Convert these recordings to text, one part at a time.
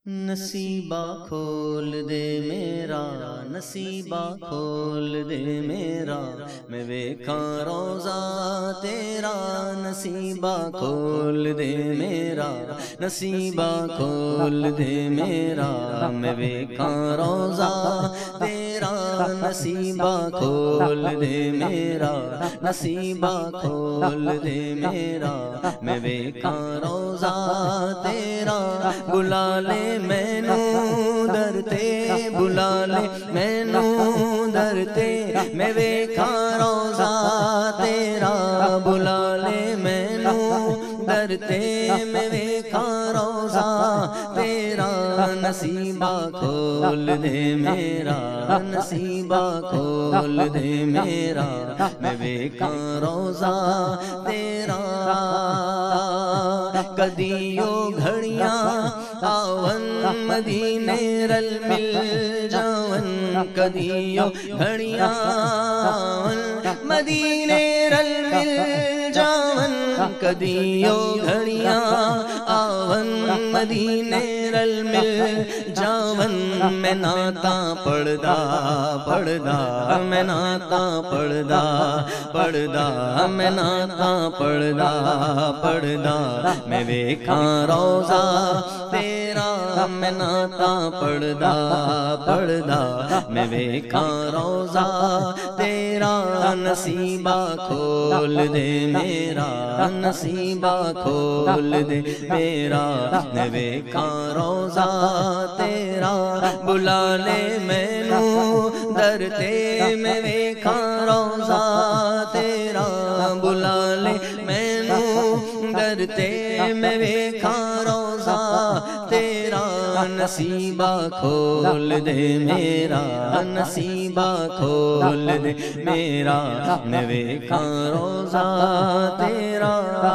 نصیبہ کھول دے میرا، نصیبہ کھول دے میرا، میں ویکھاں روضہ تیرا۔ نصیبہ کھول دے میرا، نصیبہ کھول دے میرا، میں ویکھاں روضہ تیرا۔ نصیبہ کھول دے میرا، نصیبہ کھول دے میرا، میں ویکھاں روضہ تیرا۔ بلا لے مینوں در تے، بلا لے مینوں در تے، میں ویکھاں روضہ تیرا۔ بلا لے مینوں در تے، میں ویکھاں روضہ تیرا۔ نصیبہ کھول دے میرا، نصیبہ کھول دے میرا، میں ویکھاں روضہ تیرا۔ کدیو گھڑیاں آون مدینے رل مل جاون، کدیو گھڑیاں آون مدینے رل مل جاون، کدیو گھڑیاں آون مدینے رل مل جاون۔ میں نعتاں پڑھدا پڑھدا، میں نعتاں پڑھدا پڑھدا، میں نعتاں پڑھدا پڑھدا، میں ویکھاں روضہ تیرا۔ میں نعتاں پڑھدا پڑھدا، میں ویکھاں روضہ تیرا۔ نصیبہ کھول دے میرا، نصیبہ کھول دے میرا، میں ویکھاں روضہ تیرا۔ بلا لے مینوں در تے، میں ویکھاں روضہ تیرا۔ بلا لے مینوں در تے، میں ویکھاں روضہ تیرا۔ نصیبہ کھول دے میرا، نصیبہ کھول دے میرا، میں ویکھاں روضہ تیرا۔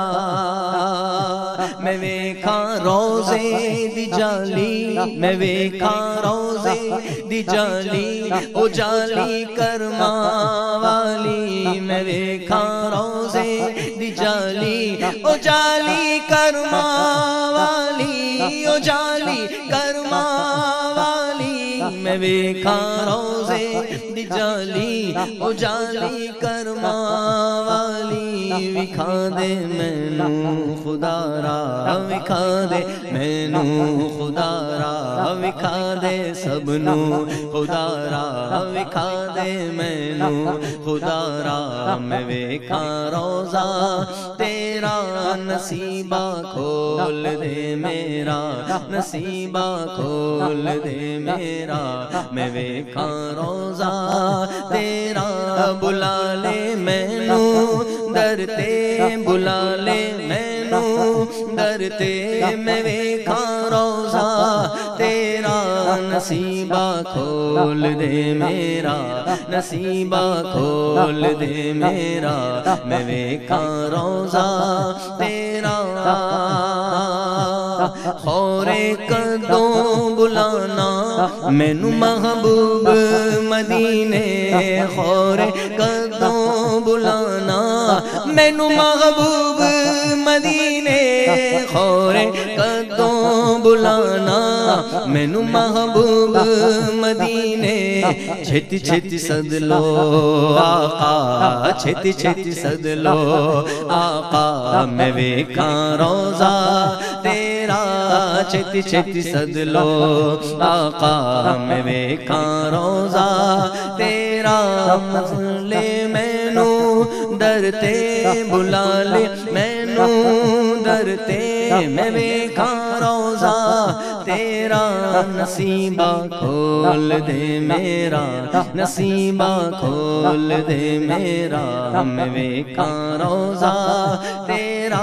میں ویکھاں روضے دی جالی، میں ویکھاں روضے دی جالی، او جالی کرماں والی۔ میں ویکھاں روضے دی جالی، او جالی کرماں والی، او جالی کرماں والی۔ میں ویکھاں روضے دی جالی، او جالی کرماں والی۔ وکھا دے مینوں خدا را، وکھا دے مینوں خدا را، وکھا دے سب نوں خدا را، وکھا دے مینوں خدا را۔ میں ویکھاں روضہ تیرا۔ نصیبہ کھول دے میرا، نصیبہ کھول دے میرا، میں ویکھاں روضہ تیرا۔ بلا لے مینوں در تے، بلا لے مینوں در تے، میں ویکھاں روضہ تیرا۔ نصیبہ کھول دے میرا، نصیبہ کھول دے میرا، میں ویکھاں روضہ تیرا۔ خورے کدوں بلانا مینوں محبوب مدینے، خورے کدوں بلانا مینوں محبوب مدینے، خورے کدوں بلانا مینوں محبوب مدینے۔ چھتی چھتی سد لو آقا، چھتی چھتی سد لو آقا، میں ویکھاں روضہ تیرا۔ چھتی چھتی سد لو آقا، میں ویکھاں روضہ تیرا۔ لے مینوں در تے، بلا لے مینوں در تے، میں ویکھاں روضہ تیرا۔ نصیبہ کھول دے میرا، نصیبہ کھول دے میرا، میں ویکھاں روضہ تیرا۔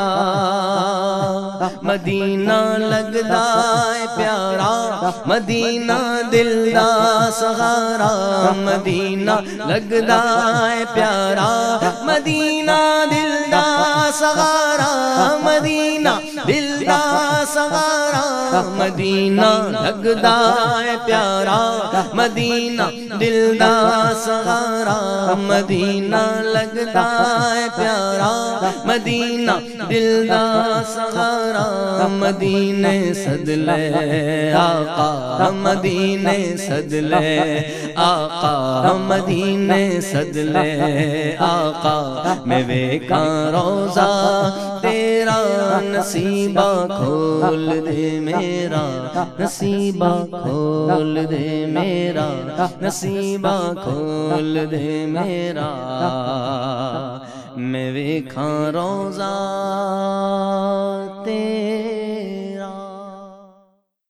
مدینہ لگدا ہے پیارا، مدینہ دل دا سہارا، مدینہ لگدا ہے پیارا، مدینہ دل دا سغارا مدینہ دل دا سغارا مدینہ لگدا ہے پیارا مدینہ دل دا سغارا مدینہ لگدا ہے پیارا مدینہ دل دا سغارا مدینے سد لے آقا مدینے سد لے آقا مدینے سد لے آقا میں ویکھاں روزہ تیرا نصیبہ کھول دے میرا نصیبہ کھول دے میرا نصیبہ کھول دے میرا میں ویکھاں روزہ تیرا